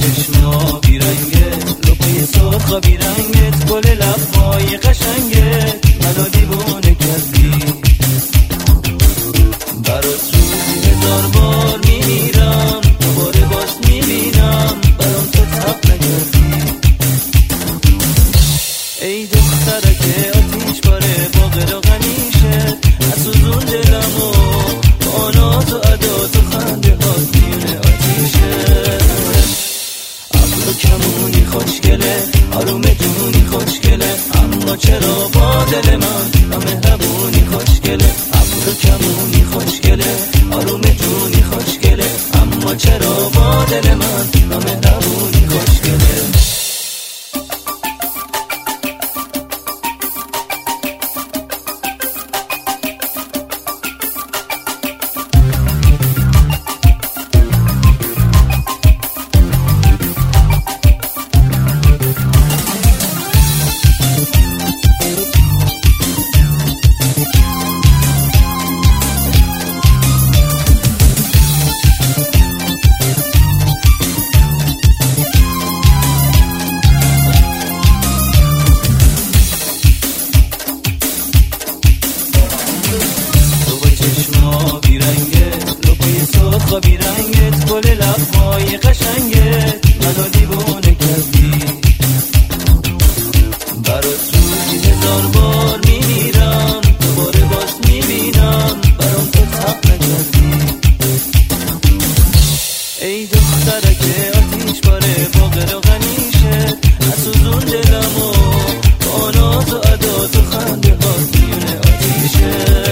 چشما بیرنگه، لپای سرخا بیرنگت، گل لبهای قشنگت منو دیوونه کردی. برات روزی 1000 بار میمیرم، دوباره باز میبینم برام تو تب نکردی. ای دخترک آتیش باره باغ و غمیشه، از سوزون دلمو آنات و عدات و خنده هات میونه آتیشه. ابرو کمونی خوشگله، آروم جونی خوشگله، اما چرا با دل من نامهربونی خوشگله. ابرو کمونی خوشگله، آروم جونی خوشگله، اما چرا با دل من نامهربونی خوشگله. بیرنگه، لپای سرخا بیرنگت، گل لبهای قشنگت منو دیوونه کردی. برات روزی 1000 بار میمیرم، دوباره باز میبینم برام تو تب نکردی. ای دخترک آتیش باره باغ و غمیشه، از سوزون دلمو با ناز و عدات و خنده هات میونه آتیشه.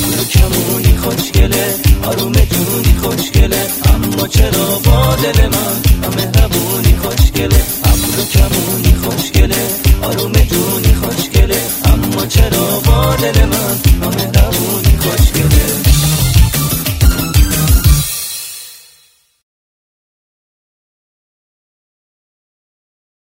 کمونی خوشگله، آروم جونی خوشگله، اما چرا با دل من